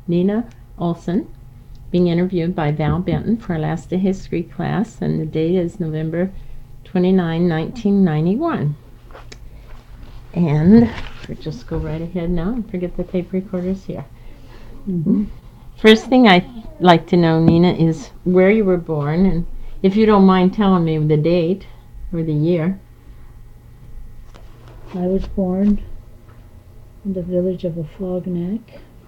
Nina Olson, being interviewed by Val Benton for Alaska History class, and the date is November 29, 1991. And we'll just go right ahead now and forget the tape recorder's here. First thing I'd like to know, Nina, is where you were born, and if you don't mind telling me the date or the year. I was born in the village of Afognak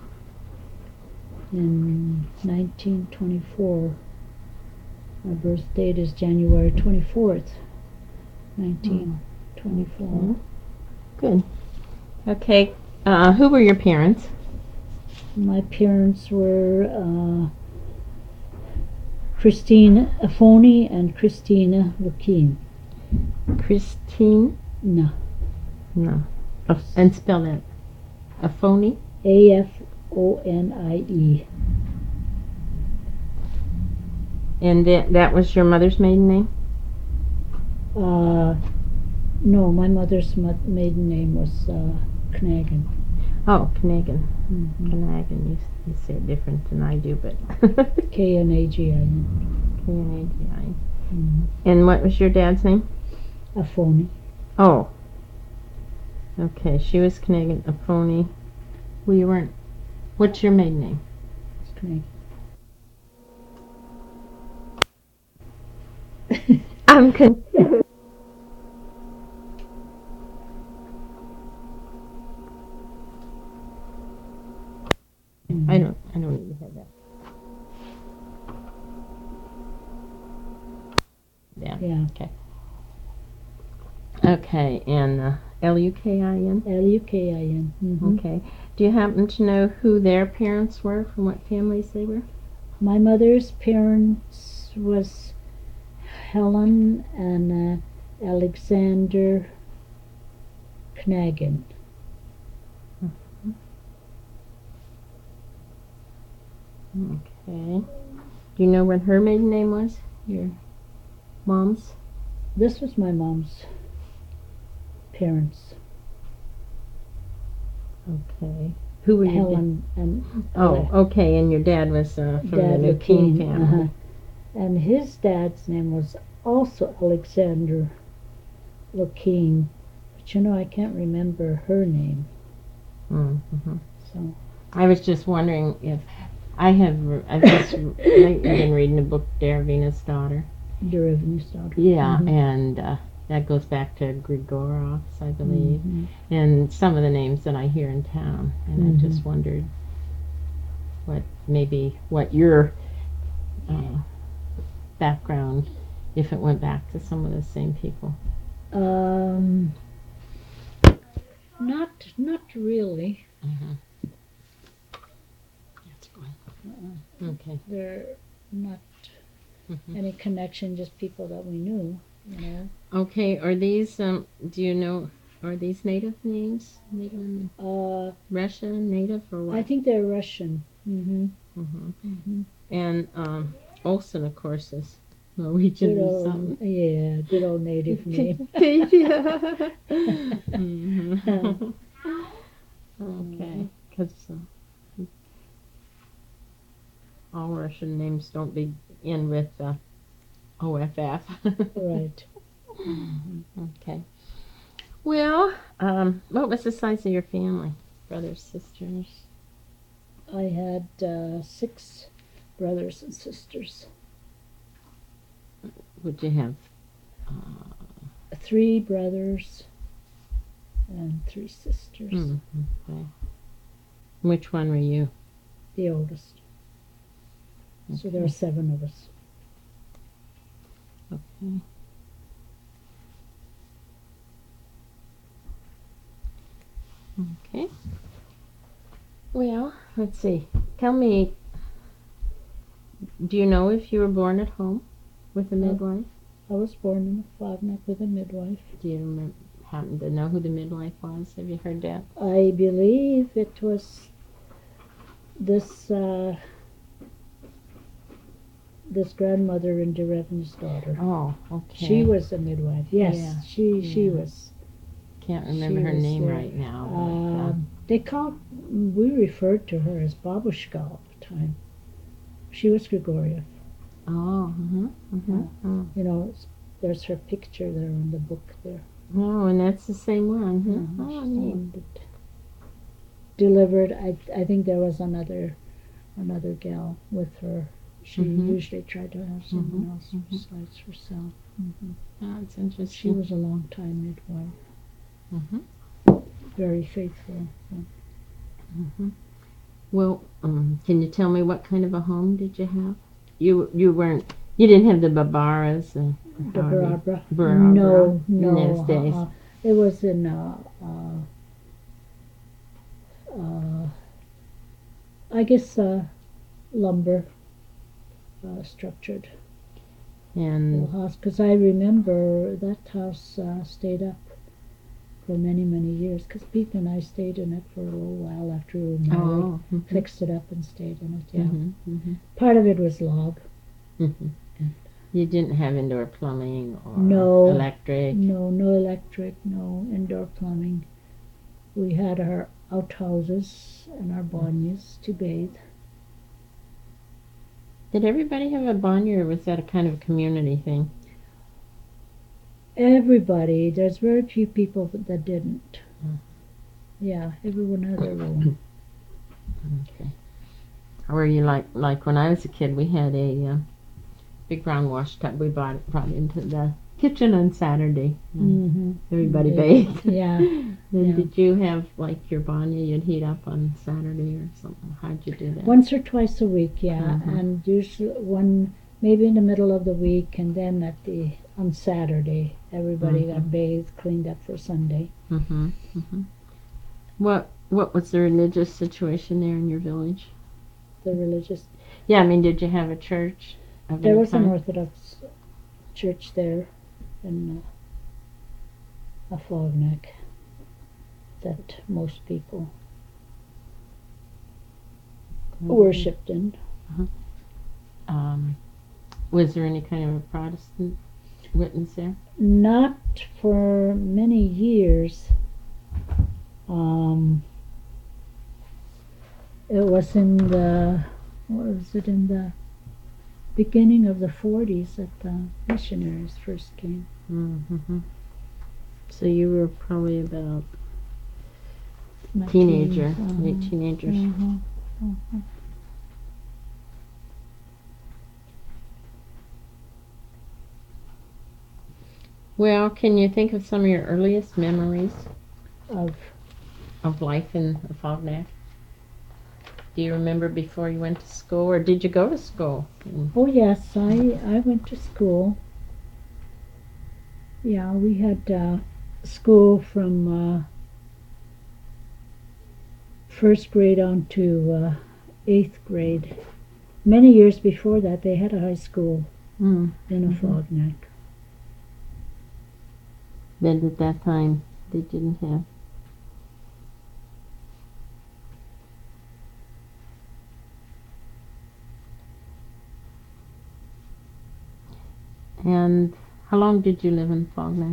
in 1924. My birth date is January 24th, 1924. Good. Okay. Who were your parents? My parents were Christine Afoni and Christina Lukine. Christine? No. No. And spell that. Afoni? Afonie. And that was your mother's maiden name? No, my mother's maiden name was Knagan. Oh, Knagan. Mm-hmm. Knagan. You say it different than I do, but Knagin. K-N-A-G-I. Mm-hmm. And what was your dad's name? Afoni. Oh. Okay, she was Knagan. Afoni. Well, you weren't. What's your maiden name? It's Knagan. I'm confused. I don't need to have that. Yeah. Okay. Okay, and Lukin? Lukin. Mm-hmm. Okay. Do you happen to know who their parents were, from what families they were? My mother's parents was Helen and Alexander Knagan. Okay. Do you know what her maiden name was? Your mom's? This was my mom's parents. Okay. Who were you? Helen and okay. And your dad was from the Lukine family. Uh-huh. And his dad's name was also Alexander Lukine, but I can't remember her name. Mm-hmm. So I was just wondering if I've just lately been reading the book Derevina's Daughter. Derevina's Daughter. Yeah, mm-hmm. And that goes back to Grigorov's, I believe, mm-hmm. and some of the names that I hear in town. And mm-hmm. I just wondered what your background, if it went back to some of the same people. Not really. Mm-hmm. That's good. Okay. They're not mm-hmm. any connection, just people that we knew, Okay, are these, do you know, are these native names? Russian, native, or what? I think they're Russian. Mm-hmm. Mm-hmm. Mm-hmm. And Olson, of course, is Norwegian or something. Yeah, good old native name. mm-hmm. Okay, because all Russian names don't begin with OFF. Right. Mm-hmm. Okay. Well, what was the size of your family? Brothers, sisters? I had 6 brothers and sisters. Would you have 3 brothers and 3 sisters. Okay. Which one were you? The oldest. Okay. So there are 7 of us. Okay. Okay. Well, let's see. Tell me, do you know if you were born at home with a midwife? I was born in Afognak with a midwife. Do you happen to know who the midwife was? Have you heard that? I believe it was this grandmother in Derevina's Daughter. Oh, okay. She was a midwife. Yes, yeah. she was. Can't remember her name right now. we referred to her as Babushka all the time. She was Grigoriev. Oh, You know, there's her picture there in the book there. Oh, and that's the same one. Huh? She's Oh, the neat. one that delivered. I think there was another gal with her. She usually tried to have someone else besides herself. Oh, it's She interesting. was a long time midwife. Very faithful. Well, can you tell me what kind of a home did you have? You didn't have the Barbaras. The Barbara. Barbara No, in no. those days. It was in I guess lumber structured And little house. Because I remember that house stayed up for many, many years. Because Pete and I stayed in it for a little while after we were married. Fixed it up and stayed in it. Yeah. Part of it was log. You didn't have indoor plumbing or No. electric. No electric, no indoor plumbing. We had our outhouses and our banyas to bathe. Did everybody have a banya, or was that a kind of a community thing? Everybody. There's very few people that didn't. Yeah, everyone had their room. Okay. Were you like when I was a kid? We had a big round wash tub we brought into the kitchen on Saturday. Everybody bathed. Yeah. Then did you have like your banya you'd heat up on Saturday or something? How'd you do that? Once or twice a week, yeah. And usually one maybe in the middle of the week, and then on Saturday everybody got bathed, cleaned up for Sunday. What was the religious situation there in your village? The religious. Yeah, I mean, did you have a church? There was an Orthodox church there in Afognak that most people worshipped in. Was there any kind of a Protestant witness there? Not for many years. It was in the beginning of the 40s that the missionaries first came. So you were probably about late teenagers. Well, can you think of some of your earliest memories of life in Afognak? Do you remember before you went to school, or did you go to school? Oh yes, I went to school. Yeah, we had school from first grade on to 8th grade. Many years before that, they had a high school in Afognak. Then at that time, they didn't have. And how long did you live in Afognak?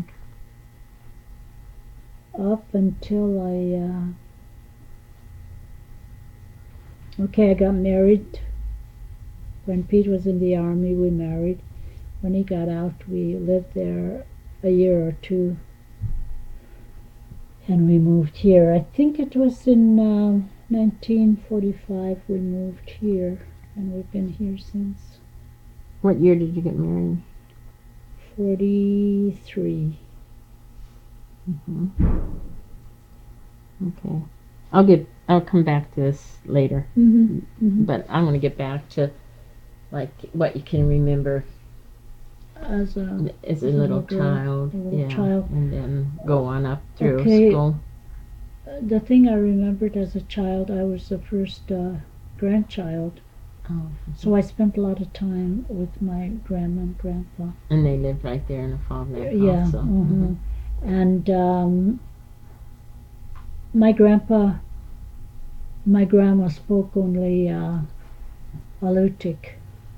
Up until I got married. When Pete was in the army, we married. When he got out, we lived there a year or two. And we moved here. I think it was in 1945 we moved here. And we've been here since. What year did you get married? 43. Okay. I'll come back to this later. But I'm going to get back to like what you can remember as a little child. Child. And then go on up through school. The thing I remembered as a child, I was the first grandchild. So I spent a lot of time with my grandma and grandpa. And they lived right there in the Afognak also. And my grandma spoke only Aleutic,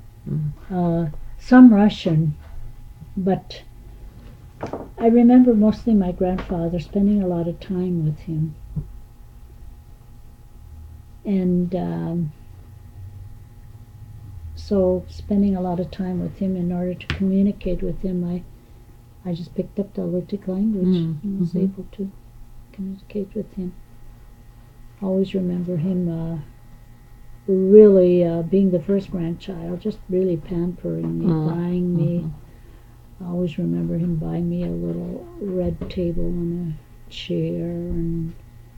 some Russian, but I remember mostly my grandfather, spending a lot of time with him. And so spending a lot of time with him in order to communicate with him, I just picked up the Alutiiq language and was able to communicate with him. I always remember him really being the first grandchild, just really pampering me, buying me. I always remember him buying me a little red table and a chair and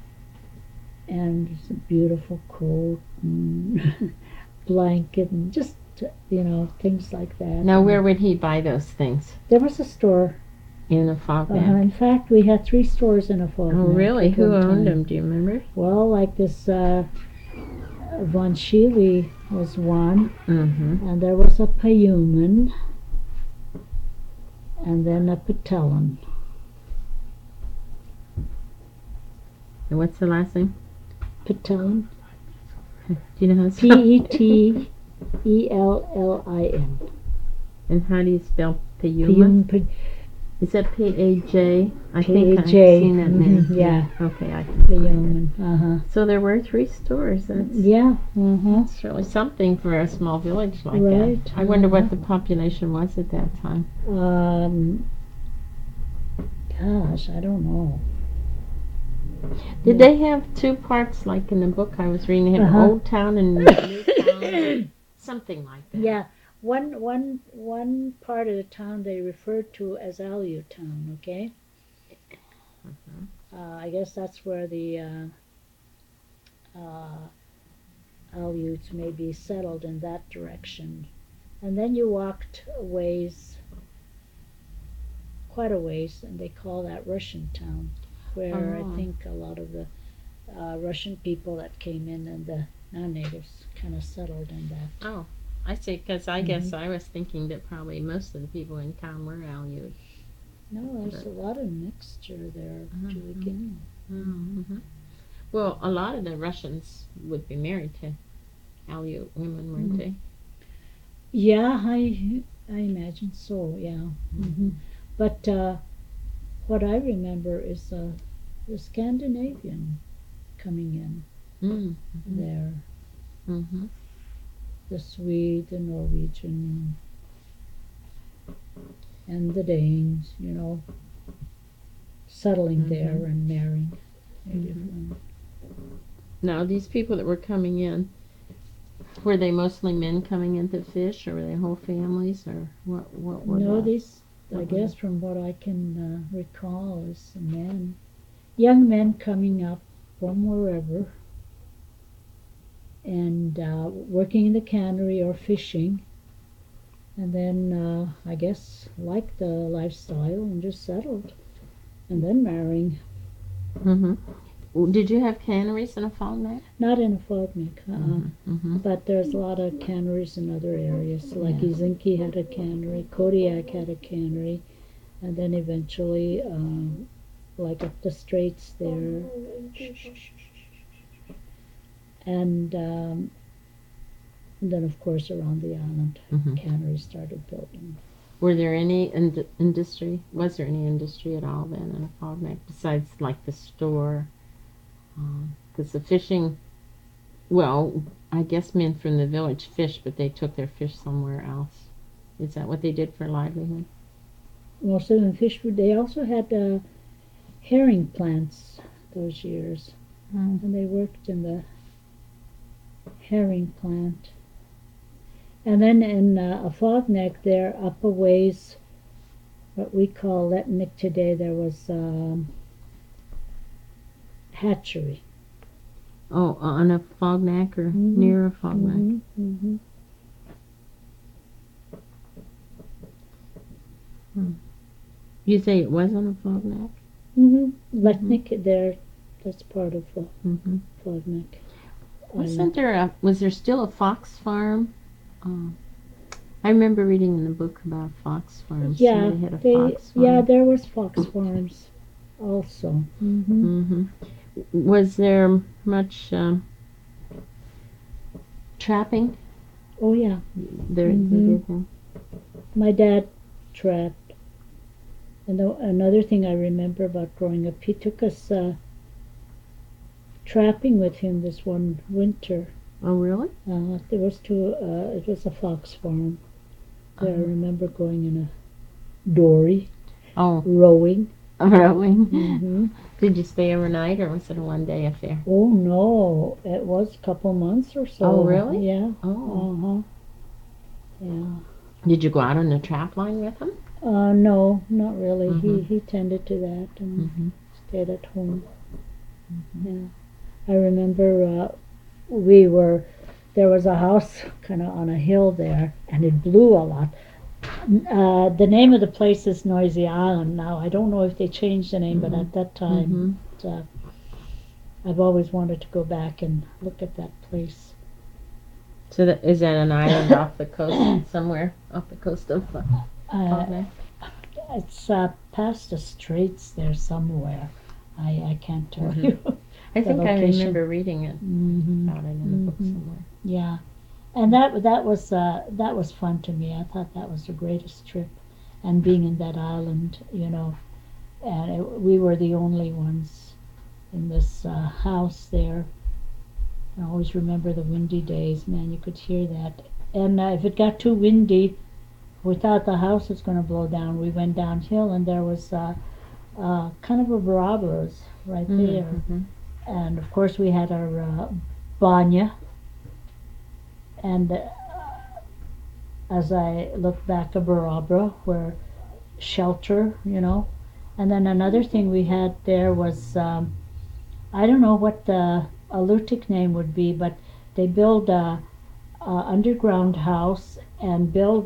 a beautiful coat and blanket and just, things like that. Now, where would he buy those things? There was a store. In a Fognak? In fact, we had 3 stores in a Fognak. Oh, really? Who owned them? Do you remember? Well, like this Von Sheely was one, and there was a Payuman, and then a Patelan. And what's the last name? Patelan. Do you know how to spell Petellin. And how do you spell Payuma? Is that P-A-J? I think I've P-A-J. seen that name. Yeah. Okay, I Payuman. So there were 3 stores. That's That's really something for a small village like Right. that. I wonder what the population was at that time. Gosh, I don't know. Did they have 2 parts, like in the book I was reading? They had Old Town and New Town, something like that. Yeah, one part of the town they referred to as Aleut Town. Okay. I guess that's where the Aleuts may be settled in that direction. And then you walked a ways, quite a ways, and they call that Russian Town, where I think a lot of the Russian people that came in and the non-natives kind of settled in that. Oh, I see, because I guess I was thinking that probably most of the people in town were Aleut. No, there's a lot of mixture there to begin with. Well, a lot of the Russians would be married to Aleut women, weren't they? Yeah, I imagine so, yeah. But what I remember is the Scandinavian coming in there. The Swede, the Norwegian, and the Danes, settling there and marrying native women. Now, these people that were coming in, were they mostly men coming in to fish, or were they whole families, or what were No, they? these, I guess from what I can recall, is men, young men coming up from wherever and working in the cannery or fishing, and then I guess liked the lifestyle and just settled, and then marrying. Did you have canneries in a Fognak? Not in a Fognak, but there's a lot of canneries in other areas. Like Izinki had a cannery, Kodiak had a cannery, and then eventually, like up the straits there, and then of course around the island, canneries started building. Were there any industry? Was there any industry at all then in a Fognak besides like the store? Because the fishing, well, I guess men from the village fished, but they took their fish somewhere else. Is that what they did for livelihood? Most of them fished. They also had herring plants those years, and they worked in the herring plant. And then in a Fognak there, up a ways, what we call Letnik today, there was hatchery. Oh, on a Fognak or near a Fognak? You say it wasn't a Fognak? Letnik there, that's part of Fognak. Was there still a fox farm? I remember reading in the book about fox farms. Yeah, Somebody had a fox farm. yeah, there was fox farms also. Was there much trapping? Oh yeah, They did that. my dad trapped. And another thing I remember about growing up, he took us trapping with him this one winter. Oh, really? There was it was a fox farm. There I remember going in a dory, Oh, rowing. rowing. Hmm. Did you stay overnight, or was it a one-day affair? Oh no, it was a couple months or so. Oh, really? Yeah. Oh. Yeah. Did you go out on the trap line with him? No, not really. Mhm. He tended to that and Mm-hmm. stayed at home. Yeah. I remember there was a house kind of on a hill there, and it blew a lot. The name of the place is Noisy Island now. I don't know if they changed the name, but at that time, I've always wanted to go back and look at that place. So is that an island off the coast somewhere? Off the coast of Uh, it's past the straits there somewhere. I can't tell Mhm. you. I the think I location. remember reading it Hmm. about it in a book somewhere. Yeah, and that was fun to me. I thought that was the greatest trip, and being in that island, and we were the only ones in this house there. I always remember the windy days. Man, you could hear that. And if it got too windy, we thought the house was going to blow down. We went downhill, and there was kind of a barabras right there. Mm-hmm. And of course, we had our banya. And as I look back, a barabra, where shelter, And then another thing we had there was I don't know what the Alutiiq name would be, but they build a underground house and build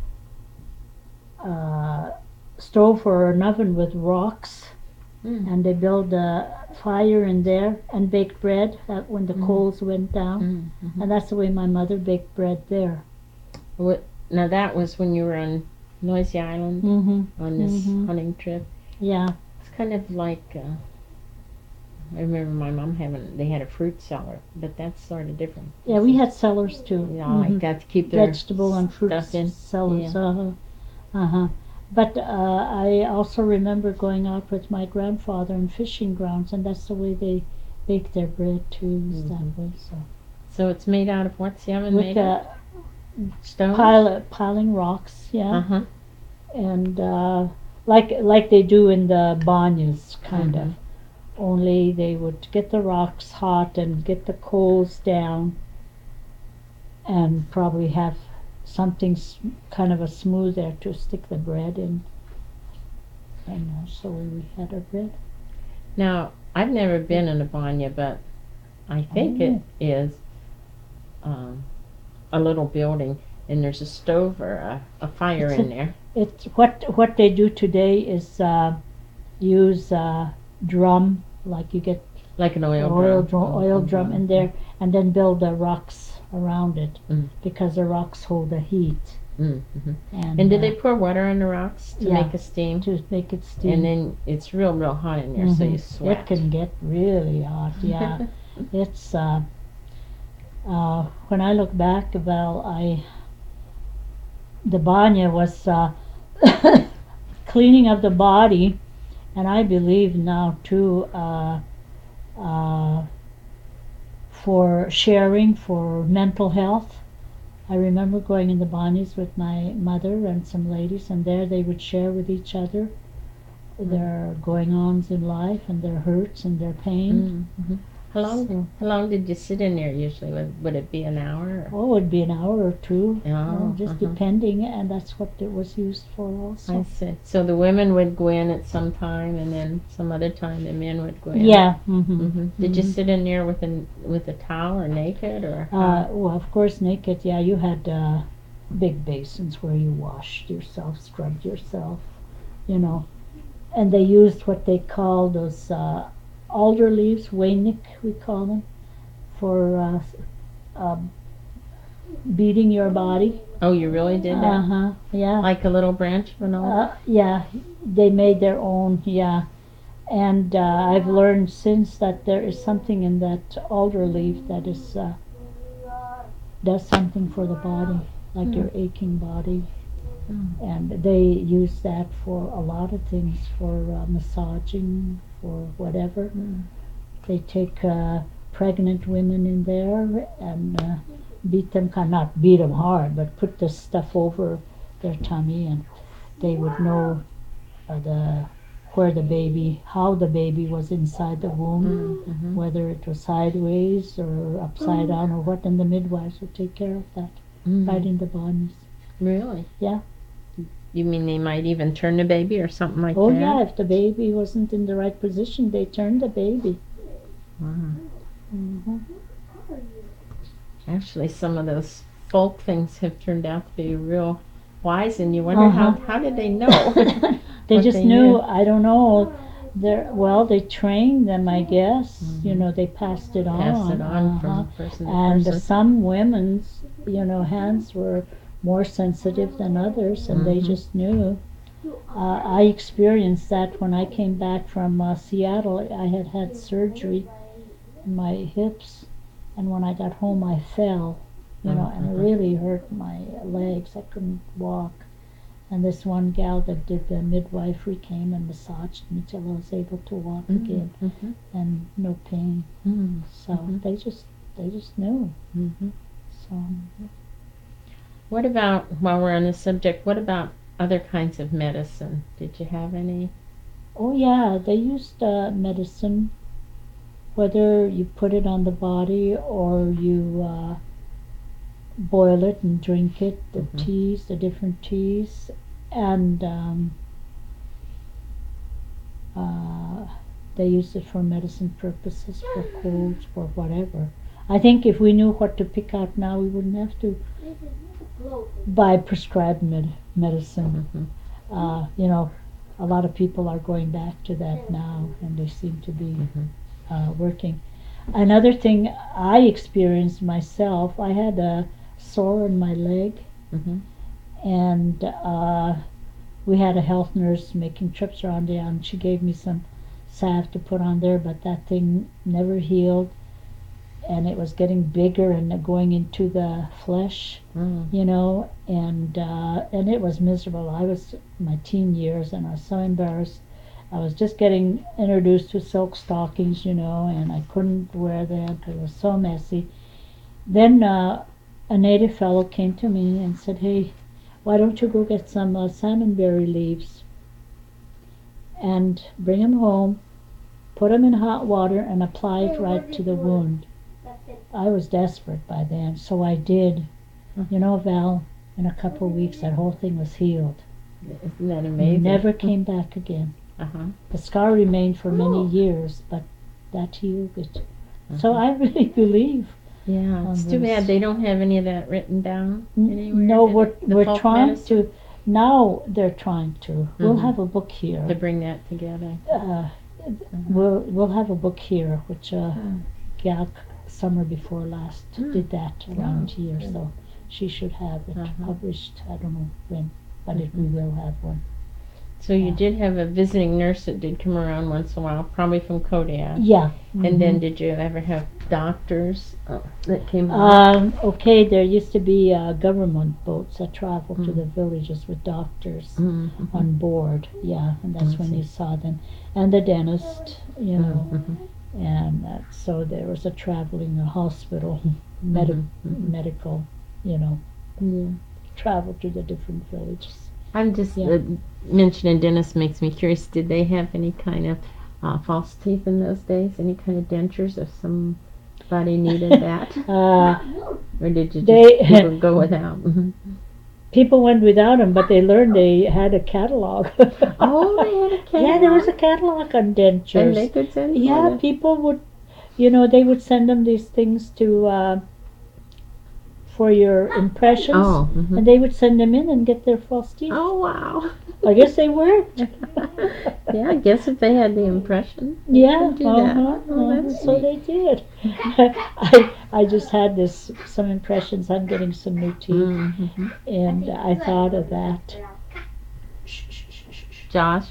a stove or an oven with rocks, and they build a fire in there and baked bread when the coals went down, and that's the way my mother baked bread there. Now that was when you were on Noisy Island on this hunting trip. Yeah. It's kind of like I remember my mom they had a fruit cellar, but that's sort of different. Yeah, we had cellars too. Yeah, like that to keep their vegetable and fruit stuff in. cellars. Yeah. But I also remember going out with my grandfather in fishing grounds, and that's the way they bake their bread too. Is that way. So it's made out of what's the oven With made of? Stones. piling rocks, yeah, Uh-huh. and like they do in the banyas, kind of. Only they would get the rocks hot and get the coals down, and probably have something kind of a smooth there to stick the bread in. And so we had our bread. Now, I've never been in a banya, but I think it is a little building, and there's a stove or a fire in there. It's what they do today is use drum, like you get Like an oil drum. oil drum in there, and then build the rocks around it, because the rocks hold the heat. Mm-hmm. And did they pour water on the rocks to make a steam? To make it steam. And then it's real hot in there, so you sweat. It can get really hot, yeah. It's when I look back, the banya was cleaning of the body, and I believe now too for sharing, for mental health. I remember going in the banyas with my mother and some ladies, and there they would share with each other their going-ons in life and their hurts and their pain. How long did you sit in there usually? Would it be an hour? Or? Oh, it would be an hour or two, Oh, just depending, and that's what it was used for also. I see. So the women would go in at some time, and then some other time the men would go in. Yeah. Did you sit in there with a towel or naked or? Well, of course, naked. Yeah, you had big basins where you washed yourself, scrubbed yourself, and they used what they call those alder leaves, waynik we call them, for beating your body. Oh, you really did that? Yeah. Like a little branch of an alder? Yeah, they made their own, yeah. And I've learned since that there is something in that alder leaf that is does something for the body, like your aching body. And they use that for a lot of things, for massaging, for whatever. They take pregnant women in there and beat them, not beat them hard, but put the stuff over their tummy, and they would know where the baby, how the baby was inside the womb, whether it was sideways or upside down or what, and the midwives would take care of that, right in the bodies. Really? Yeah. You mean they might even turn the baby or something like Oh that? yeah, if the baby wasn't in the right position, they turned the baby. Wow. Mm-hmm. Actually, some of those folk things have turned out to be real wise, and you wonder how did they know? They just knew. I don't know. They trained them, I guess. You know, they passed it on. Pass it on from person to And person. some women's, hands were more sensitive than others, and they just knew. I experienced that when I came back from Seattle. I had had surgery in my hips, and when I got home, I fell, and it really hurt my legs. I couldn't walk. And this one gal that did the midwifery came and massaged me till I was able to walk again, and no pain. So they just knew. So. What about, while we're on the subject, what about other kinds of medicine? Did you have any? Oh yeah, they used medicine, whether you put it on the body or you boil it and drink it, the teas, the different teas, and they used it for medicine purposes, for colds, for whatever. I think if we knew what to pick out now, we wouldn't have to buy prescribed medicine. A lot of people are going back to that now, and they seem to be working. Another thing I experienced myself, I had a sore in my leg, and we had a health nurse making trips around there, and she gave me some salve to put on there, but that thing never healed, and it was getting bigger and going into the flesh, and it was miserable. I was in my teen years, and I was so embarrassed. I was just getting introduced to silk stockings, and I couldn't wear them because it was so messy. Then a native fellow came to me and said, "Hey, why don't you go get some salmonberry leaves and bring them home, put them in hot water, and apply it right to the wound." I was desperate by then, so I did. Val, in a couple of weeks, that whole thing was healed. Isn't that amazing? Never came back again. The scar remained for many years, but that healed it. So I really believe. Yeah, it's too bad they don't have any of that written down anywhere. No, we're trying medicine? to. Now they're trying to. We'll have a book here. To bring that together. We'll have a book here, which gal summer before last did that around here, so she should have it published. I don't know when, but we will have one. So you did have a visiting nurse that did come around once in a while, probably from Kodiak. Yeah. And then did you ever have doctors that came out? Okay, there used to be government boats that traveled to the villages with doctors on board. Yeah, and that's when you saw them. And the dentist, and so there was a traveling hospital, medical, travel to the different villages. I'm just mentioning dentist makes me curious. Did they have any kind of false teeth in those days? Any kind of dentures if somebody needed that? Or did you just people go without? People went without them, but they learned they had a catalog. Oh, they had a catalog? Yeah, there was a catalog on dentures. And they could send Yeah, people would, they would send them these things to for your impressions, and they would send them in and get their false teeth. Oh, wow. I guess they worked. Yeah, I guess if they had the impression. Yeah, do that. So they did. I just had some impressions. I'm getting some new teeth, and I thought of that. Josh?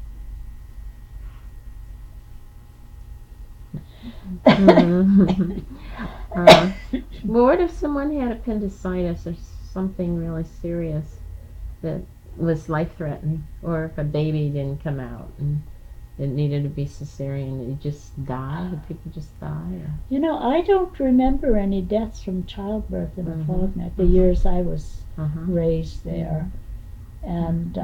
Well, what if someone had appendicitis or something really serious that was life-threatening, or if a baby didn't come out? And it needed to be cesarean? Did you just die? Did people just die? Or? You know, I don't remember any deaths from childbirth in Mhm. Afognak, the years I was Uh-huh. raised there. And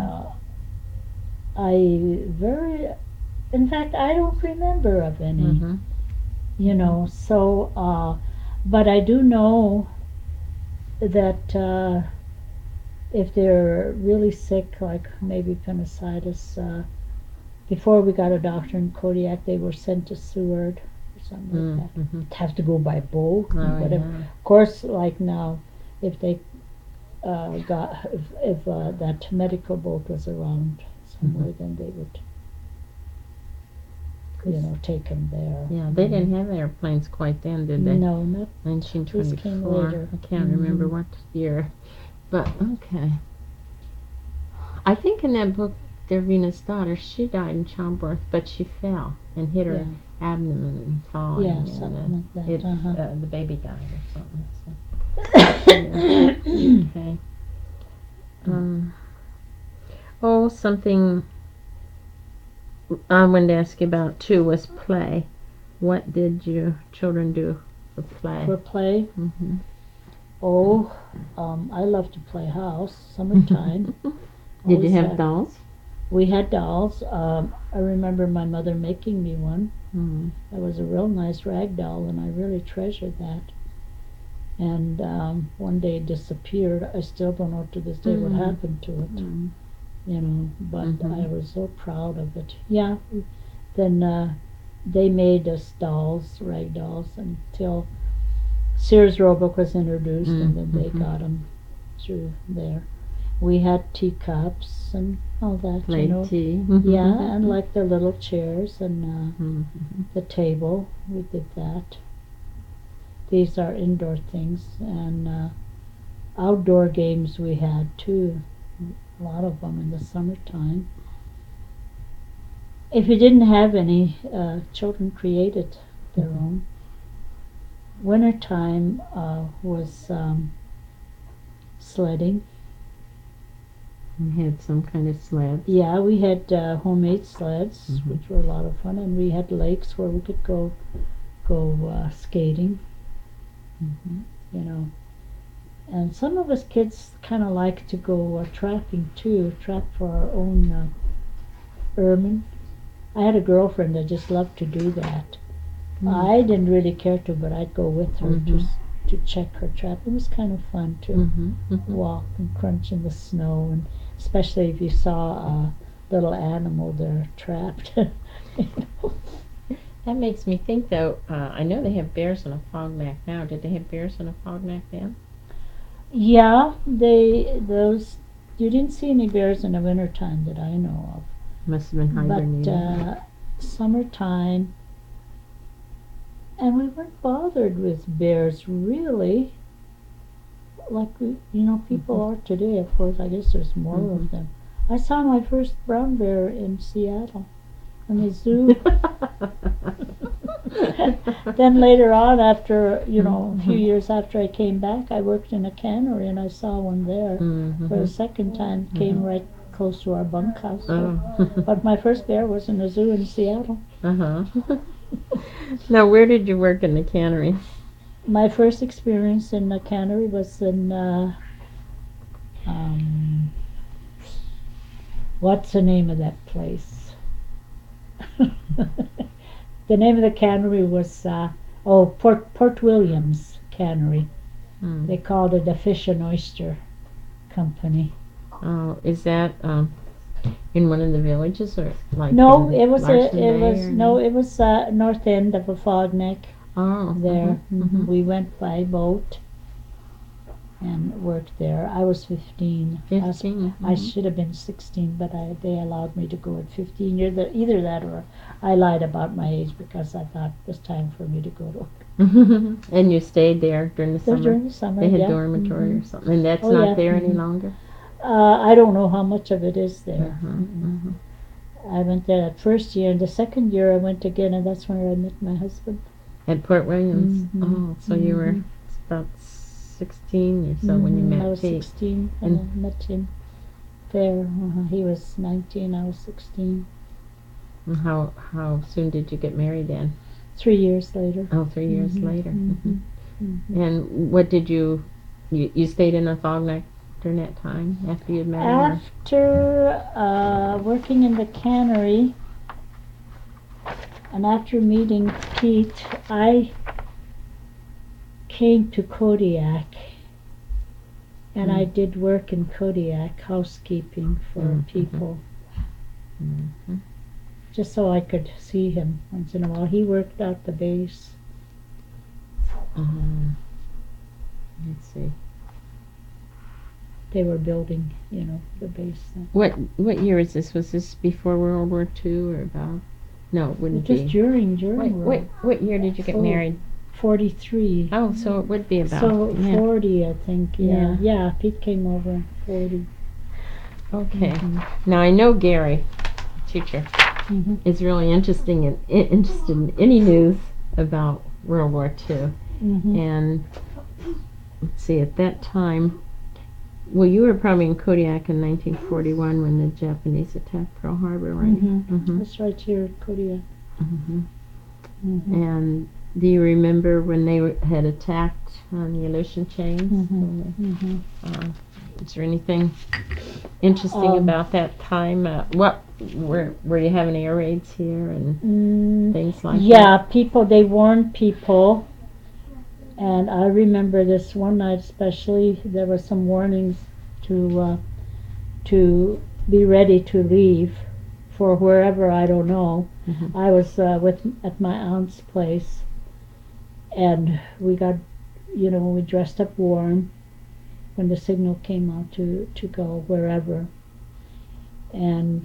in fact, I don't remember of any, Mm-hmm. you know, so, but I do know that if they're really sick, like maybe appendicitis, before we got a doctor in Kodiak, they were sent to Seward or something like that. Mm-hmm. They'd have to go by boat Oh, and whatever. yeah. Of course, like now, if they if that medical boat was around somewhere, then they would, you know, take them there. Yeah, they didn't have airplanes quite then, did they? No, not This came 1924. later. I can't remember what year. But, okay. I think in that book, Dervina's daughter, she died in childbirth, but she fell and hit her abdomen and falling. Yeah, and something like that. the baby died or something. So. Yeah. Okay. Something I wanted to ask you about too was play. What did your children do for play? For play? Mm-hmm. I love to play house, summertime. Did you have dolls? We had dolls. I remember my mother making me one. Mm-hmm. That was a real nice rag doll, and I really treasured that. And one day it disappeared. I still don't know to this day what happened to it. Mm-hmm. You know, but I was so proud of it. Yeah. Then they made us dolls, rag dolls, until Sears Roebuck was introduced, and then they got them through there. We had teacups and all that, Played you know. tea. Yeah, and like the little chairs and the table, we did that. These are indoor things, and outdoor games we had too. A lot of them in the summertime. If you didn't have any, children created their own. Wintertime was sledding. We had some kind of sled. Yeah, we had homemade sleds, which were a lot of fun, and we had lakes where we could go skating. You know, and some of us kids kind of like to go trapping too, trap for our own ermine. I had a girlfriend that just loved to do that. I didn't really care to, but I'd go with her just to check her trap. It was kind of fun to walk and crunch in the snow, and especially if you saw a little animal there trapped. That makes me think, though, I know they have bears in Afognak now. Did they have bears in Afognak then? Yeah, you didn't see any bears in the wintertime that I know of. Must have been hibernating. But summertime, and we weren't bothered with bears really, like people are today. Of course, I guess there's more of them. I saw my first brown bear in Seattle, in the zoo. Then later on, after a few years after I came back, I worked in a cannery and I saw one there. For the second time, came right close to our bunkhouse. But my first bear was in a zoo in Seattle. Now, where did you work in the cannery? My first experience in the cannery was in what's the name of that place? The name of the cannery was Port Williams Cannery. They called it a Fish and Oyster Company. Oh, is that in one of the villages, or like? No, it was north end of Afognak. Oh, there. We went by boat and worked there. I was 15. 15. I should have been 16, but they allowed me to go at 15. Either that or I lied about my age because I thought it was time for me to go to work. And you stayed there during the summer? During the summer, They had dormitory or something, and that's not there any longer? I don't know how much of it is there. I went there that first year, and the second year I went again, and that's when I met my husband. At Port Williams? Oh, so you were about 16 or so when you met I was Pete. 16 when I met him there. He was 19, I was 16. And how soon did you get married then? 3 years later. Oh, 3 years later. Mm-hmm. And what did you stayed in a fog during that time after you'd met him? After working in the cannery and after meeting Pete, I came to Kodiak and I did work in Kodiak, housekeeping for people, just so I could see him once in a while. He worked out the base. Let's see. They were building, the base then. What year is this? Was this before World War II or about? No, it wouldn't Just be. during What year did you get married? 43. Oh, so it would be about. So yeah. 40, I think. Yeah. Yeah, Pete came over in 40. Okay. Now I know Gary, teacher, is really interested in any news about World War II. And let's see, at that time, well, you were probably in Kodiak in 1941 when the Japanese attacked Pearl Harbor, right? That's right here at Kodiak. And do you remember when they had attacked on the Aleutian Chains? Is there anything interesting about that time? What were you having air raids here and things like that? Yeah, people, they warned people. And I remember this one night especially, there were some warnings to be ready to leave for wherever, I don't know. I was at my aunt's place, and we got, we dressed up warm when the signal came out to go wherever. And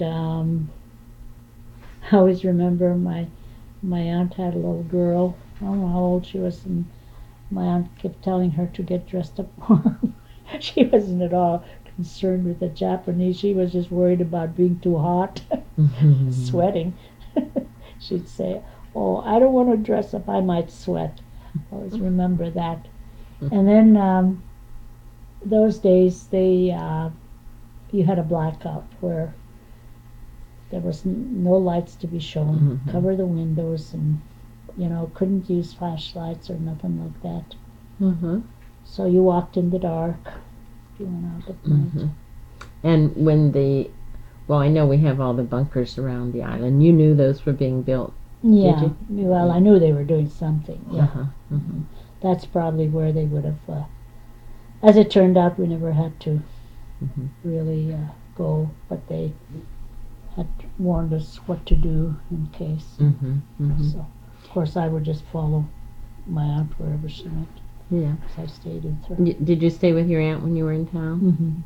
I always remember my aunt had a little girl. I don't know how old she was, and my aunt kept telling her to get dressed up warm. She wasn't at all concerned with the Japanese. She was just worried about being too hot, sweating. She'd say, "Oh, I don't want to dress up. I might sweat." I always remember that. And then those days, you had a blackout where there was no lights to be shown. Cover the windows and couldn't use flashlights or nothing like that. So you walked in the dark. You went out at night. And when I know we have all the bunkers around the island. You knew those were being built. Yeah. Did you? Well, I knew they were doing something. Yeah. That's probably where they would have. As it turned out, we never had to really go, but they had warned us what to do in case. So. Of course, I would just follow my aunt wherever she went. Yeah. So I stayed with her. Did you stay with your aunt when you were in town?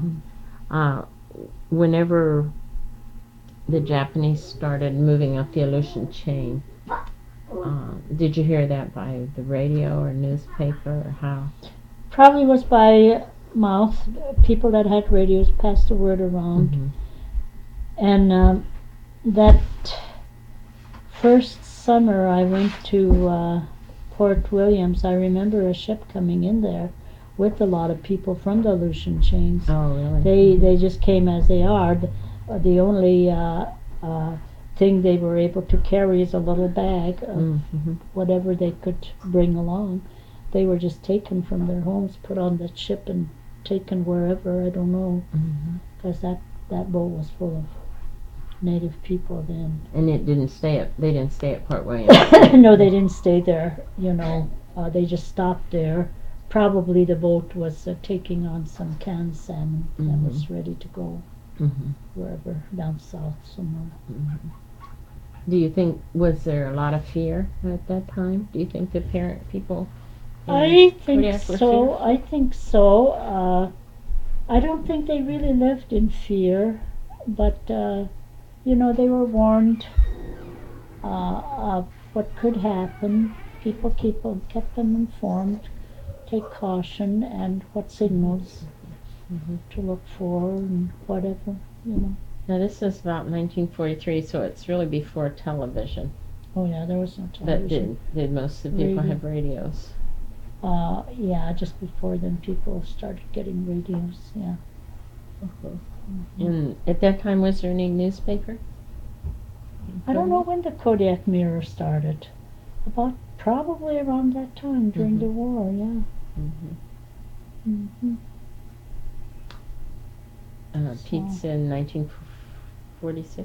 Whenever the Japanese started moving up the Aleutian chain, did you hear that by the radio or newspaper or how? Probably was by mouth. People that had radios passed the word around. And that first summer I went to Port Williams. I remember a ship coming in there with a lot of people from the Aleutian Chains. Oh, really? They just came as they are. The only thing they were able to carry is a little bag of whatever they could bring along. They were just taken from their homes, put on that ship and taken wherever, I don't know, because that boat was full of native people then. And they didn't stay at Port Williams? No, they didn't stay there, they just stopped there. Probably the boat was taking on some canned salmon that was ready to go wherever, down south somewhere. Do you think, was there a lot of fear at that time? Do you think the people... I think so. I don't think they really lived in fear, but they were warned of what could happen. People kept them informed, take caution, and what signals to look for and whatever, Now this is about 1943, so it's really before television. Oh yeah, there was no television. Did most of the people have radios? Yeah, just before then people started getting radios, yeah. And at that time, was there any newspaper? I don't know when the Kodiak Mirror started. About probably around that time during the war, yeah. Pete's in 1946?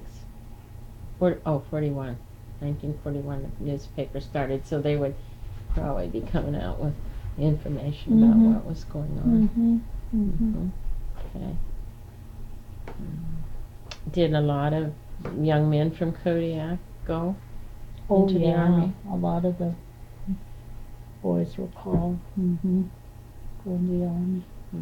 41. 1941 the newspaper started, so they would probably be coming out with information about what was going on. Okay. Did a lot of young men from Kodiak go into the Army? A lot of the boys were called. Go in the Army.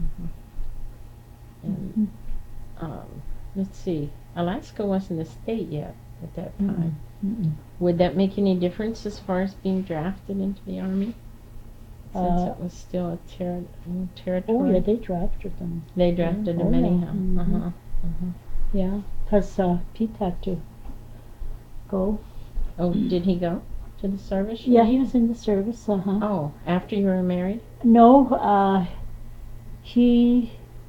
And let's see, Alaska wasn't a state yet at that time. Would that make any difference as far as being drafted into the Army? Since it was still a territory? Oh, yeah, they drafted them. They drafted them anyhow. Yeah, because Pete had to go. Oh, did he go to the service? Yeah, he was in the service, Oh, after you were married? No, he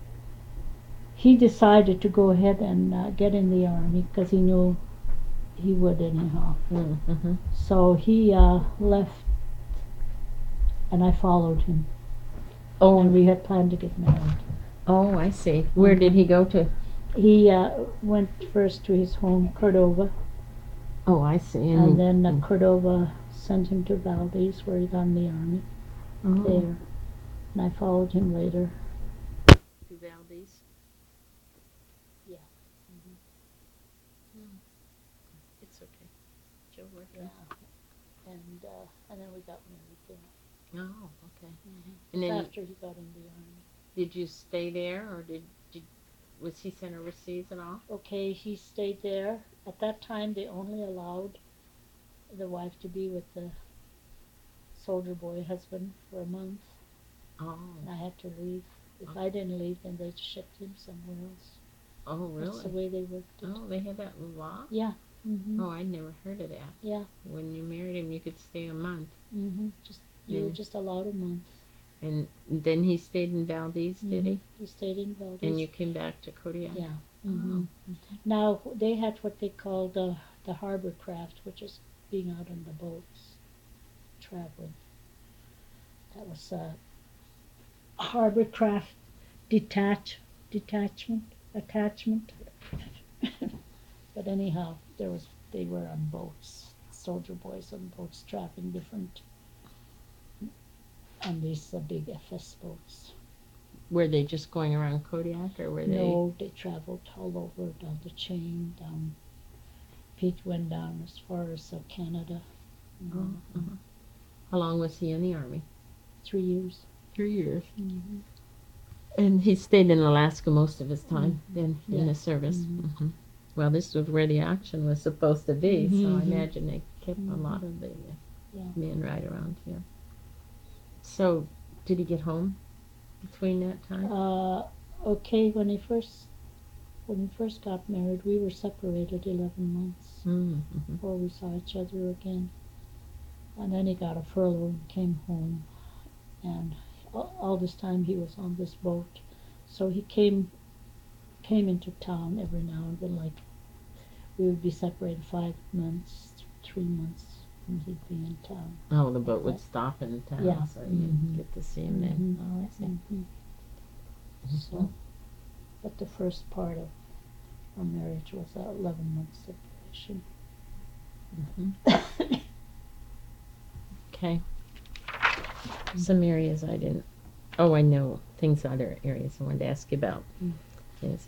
decided to go ahead and get in the Army because he knew he would anyhow. So he left, and I followed him. Oh, and we had planned to get married. Oh, I see. Where did he go to? He went first to his home, Cordova. Oh, I see. And then Cordova sent him to Valdez, where he got in the Army there. And I followed him later. To Valdez? Yeah. It's okay. Joe, yeah. And then we got married there. Oh, okay. And then after he got in the Army. Did you stay there, or was he sent overseas at all? Okay, he stayed there. At that time, they only allowed the wife to be with the soldier boy husband for a month. Oh. And I had to leave. If I didn't leave, then they'd ship him somewhere else. Oh, really? That's the way they worked it. Oh, they had that law? Yeah. Oh, I'd never heard of that. Yeah. When you married him, you could stay a month. You were just allowed a month. And then he stayed in Valdez, did he? He stayed in Valdez. And you came back to Kodiak? Yeah. Now, they had what they called the harbor craft, which is being out on the boats, traveling. That was harbor craft attachment. But anyhow, they were on boats, soldier boys on boats, traveling different on these big FS boats. Were they just going around Kodiak, or were they? No, they traveled all over, down the chain, down. Pete went down as far as Canada. How long was he in the Army? 3 years. 3 years. And he stayed in Alaska most of his time then in the service. Well, this was where the action was supposed to be, so I imagine they kept a lot of the men right around here. So, did he get home between that time? Okay, when he first got married, we were separated 11 months before we saw each other again. And then he got a furlough and came home. And all this time he was on this boat. So he came into town every now and then, like we would be separated 5 months, 3 months, and he'd be in town. Oh, the boat would stop in town, so you'd get to see him then. Oh, I see. So, but the first part of our marriage was 11 months separation. Okay. Some areas I didn't. Oh, I know other areas I wanted to ask you about. There's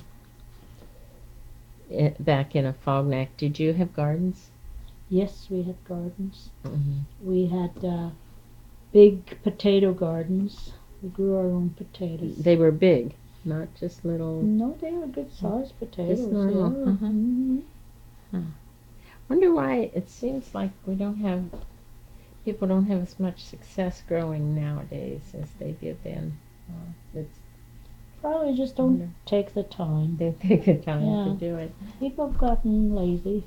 back in a Fognac, did you have gardens? Yes, we had gardens. We had big potato gardens. We grew our own potatoes. They were big, not just little. No, they were good sized potatoes. Just normal. Wonder why it seems like people don't have as much success growing nowadays as they did then. It's probably just don't take the time. They take the time to do it. People have gotten lazy.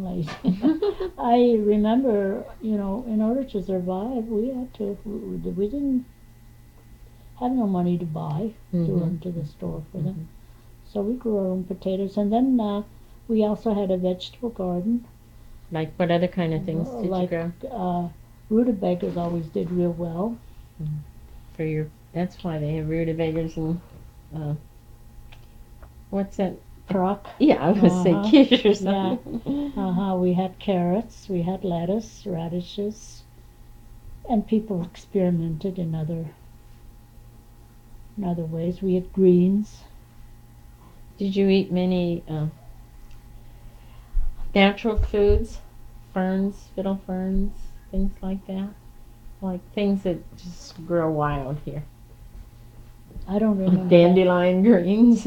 I remember, in order to survive, we didn't have no money to buy to run to the store for them. So we grew our own potatoes, and then We also had a vegetable garden. Like what other kind of things did Like, you grow rutabagas always did real well. for your? That's why they have rutabagas and what's that? Crock. Yeah, I was gonna say quiche or something. We had carrots, we had lettuce, radishes, and people experimented in other ways. We had greens. Did you eat many natural foods, ferns, fiddle ferns, things like that? Like things that just grow wild here. I don't remember. Dandelion greens.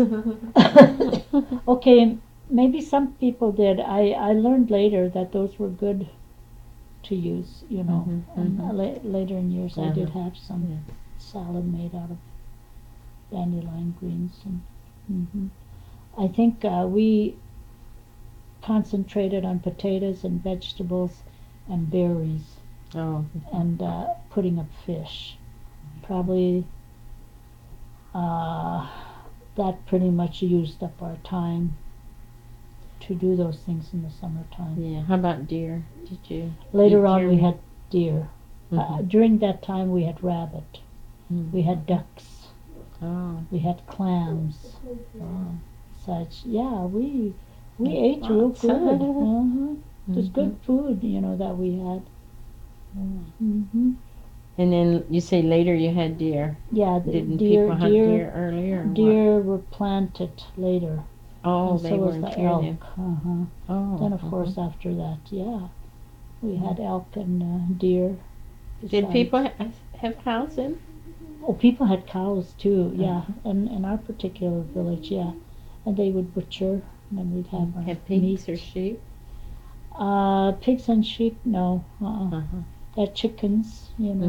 Okay, maybe some people did. I learned later that those were good to use, And later in years I did have some salad made out of dandelion greens. And I think we concentrated on potatoes and vegetables and berries and putting up fish. Probably that pretty much used up our time to do those things in the summertime. Yeah. How about deer? Did you? Later on, we had deer. Mhm. During that time, we had rabbit. We had ducks. Oh. We had clams. Oh. Such. Yeah, we ate real good. It was good food, that we had. And then you say later you had deer. Yeah, Didn't people have deer earlier? Or deer were planted later. Oh, And they so was weren't the here elk. then. Oh. Then, of course, after that, we had elk and deer. Did besides. people have cows then? Oh, people had cows too, and in our particular village, and they would butcher, and then we'd have our Have pigs meat. or sheep? Pigs and sheep, no. Uh-huh. Had chickens,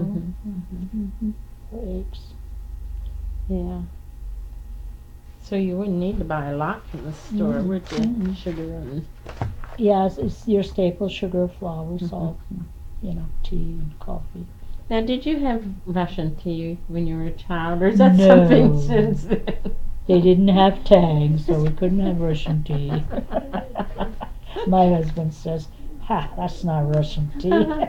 for eggs. Yeah. So you wouldn't need to buy a lot from the store, would you? Sugar and Yes, it's your staple: sugar, flour, salt, and, tea and coffee. Now, did you have Russian tea when you were a child, or is that No. something since then? They didn't have tags, so we couldn't have Russian tea. My husband says, "Ha, that's not Russian tea."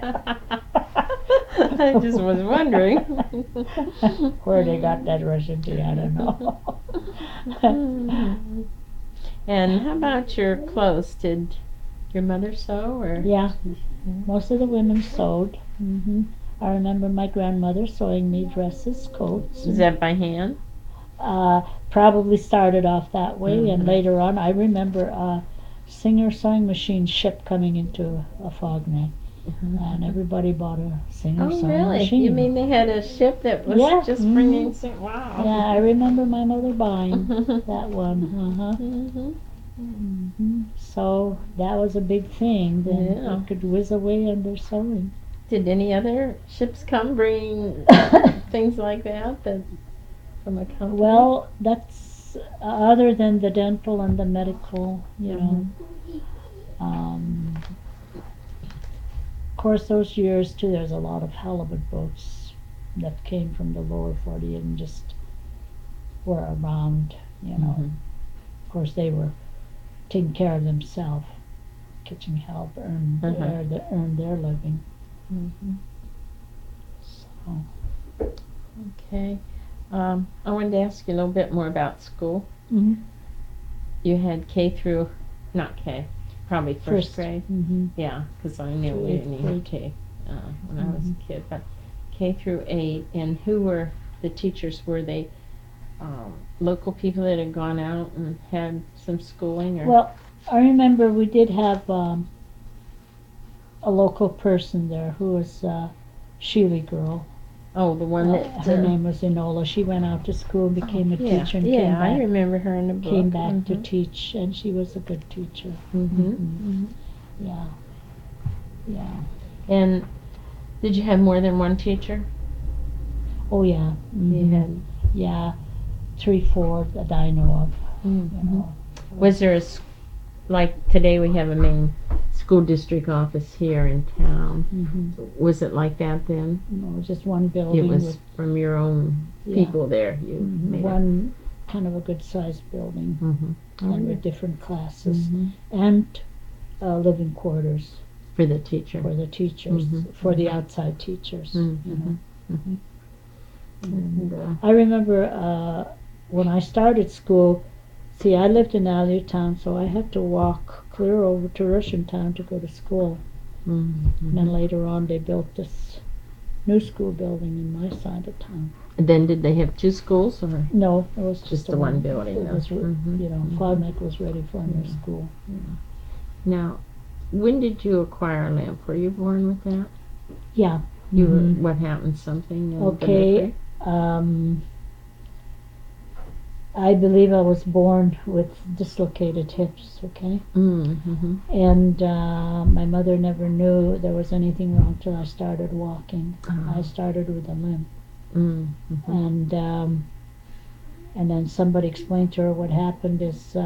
I just was wondering. Where they got that Russian tea, I don't know. And how about your clothes? Did your mother sew, or? Yeah, most of the women sewed. I remember my grandmother sewing me dresses, coats. Is that by hand? Probably started off that way, and later on, I remember a Singer sewing machine ship coming into a Fognac, and everybody bought a Singer Oh, sewing really? machine. You mean they had a ship that was just bringing? Wow. Yeah, I remember my mother buying that one. So that was a big thing. Then it could whiz away under sewing. Did any other ships come bringing things like that from a company? Well, that's other than the dental and the medical, Of course, those years too, there's a lot of halibut boats that came from the lower 48 and just were around, Of course, they were taking care of themselves, catching halibut, earn their living. So. Okay. I wanted to ask you a little bit more about school. You had K through, not K, probably first grade. Yeah, because I knew we didn't have K when I was a kid. But K through 8, and who were the teachers? Were they local people that had gone out and had some schooling? Or? Well, I remember we did have a local person there who was a Sheely girl. Oh, the one that her name was Enola. She went out to school and became a teacher and came back. I remember her in the book. Came back to teach, and she was a good teacher. Yeah. And did you have more than one teacher? Oh yeah. You had. Yeah, 3, 4 that I know of. Was there like today we have a main school district office here in town. Was it like that then? No, just one building. It was from your own people there. You made one kind of a good sized building, Mm-hmm. and Oh, with different classes, mm-hmm. and living quarters For the teacher. for the teachers, Mhm. for the outside teachers. Mm-hmm. You know. Mm-hmm. And, And, I remember when I started school. See, I lived in Allentown, so I had to walk clear over to Russiantown to go to school. mm-hmm. And then later on, they built this new school building in my side of town. And then did they have two schools or No, it was just the the one building? It was, Mhm. you know, Mhm. Cloud Neck was ready for a new Mhm. school. Now, when did you acquire a lamp? Were you born with that? Yeah. You were, Mhm. what happened? Something? in Okay. delivery? I believe I was born with dislocated hips, okay? Mm-hmm. And my mother never knew there was anything wrong till I started walking. I started with a limp. Mm-hmm. And then somebody explained to her what happened is,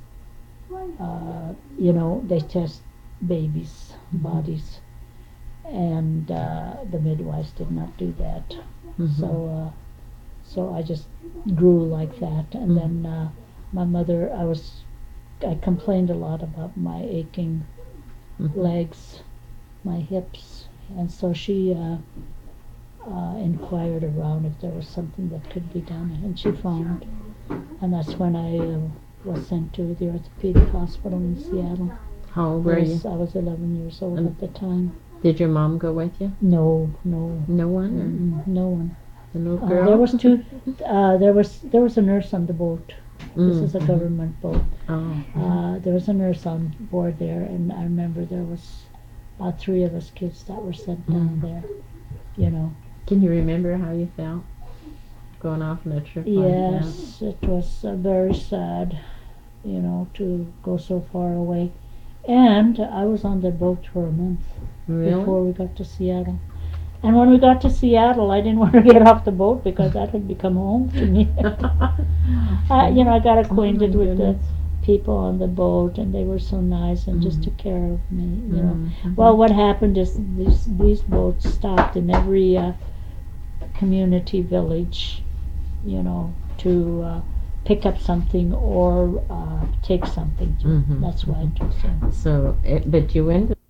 you know, they test babies' bodies, and the midwives did not do that. Mm-hmm. So I just grew like that, and Mm. then my mother, I complained a lot about my aching Mhm. legs, my hips, and so she inquired around if there was something that could be done, and she found, and that's when I was sent to the orthopedic hospital in Seattle. How old were you? I was 11 years old And at the time. Did your mom go with you? No, No one? no one. Or the little girl? There was two. There was a nurse on the boat. This is a Mhm. government boat. Oh. There was a nurse on board there, and I remember there was about 3 of us kids that were sent down there. You know. Can you remember how you felt going off on a trip like that? Yes, it was very sad, you know, to go so far away. And I was on the boat for a month Really? before we got to Seattle. And when we got to Seattle, I didn't want to get off the boat because that had become home to me. You know, I got acquainted with the people on the boat, and they were so nice and just took care of me. You know. Mhm. Well, what happened is these boats stopped in every community village, you know, to pick up something or take something. Mhm. That's why it took so. So, but you went